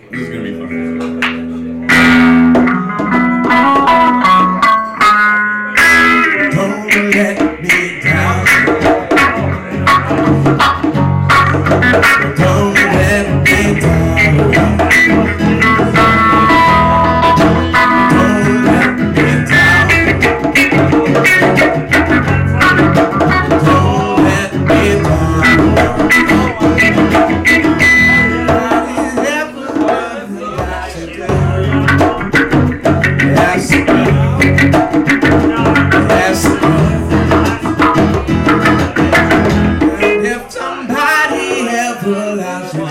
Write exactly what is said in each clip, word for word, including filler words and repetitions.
This is gonna be fun. Don't let me down. Don't let me down. Don't let me down. Don't let me down. Yes, yes. And if somebody ever loves you,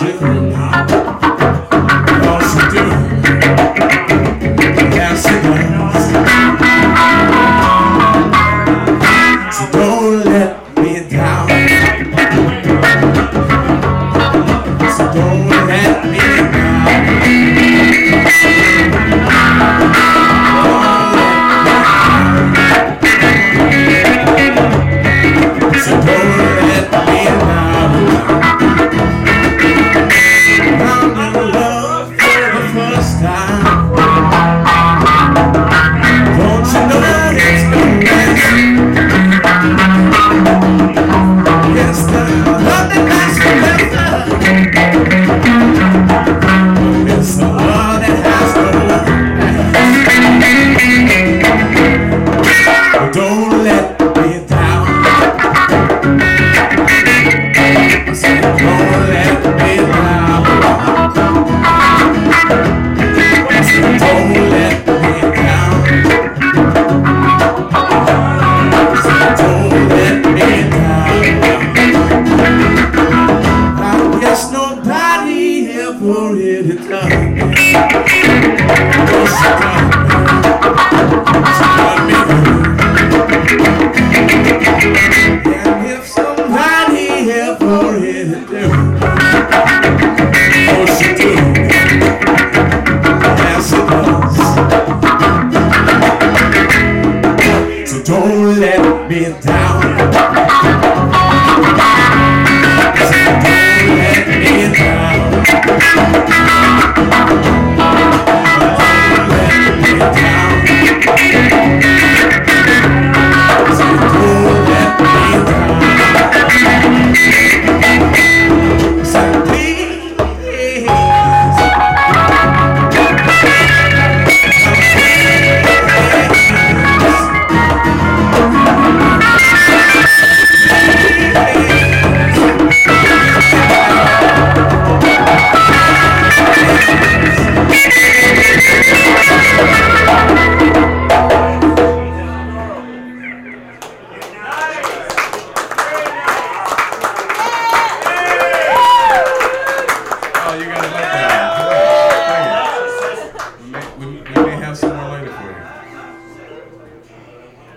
yes, you do. Yes, it does. So don't let me down. So don't let me down. So don't let me down. I'm in love for the first time. Don't you know it's the best? It's the love that lasts forever. It's the love that has no last. Don't let me down. I said, don't let me down. I said, don't let me down. I said, don't let me down. I guess nobody ever really done. Yes, she done. She done.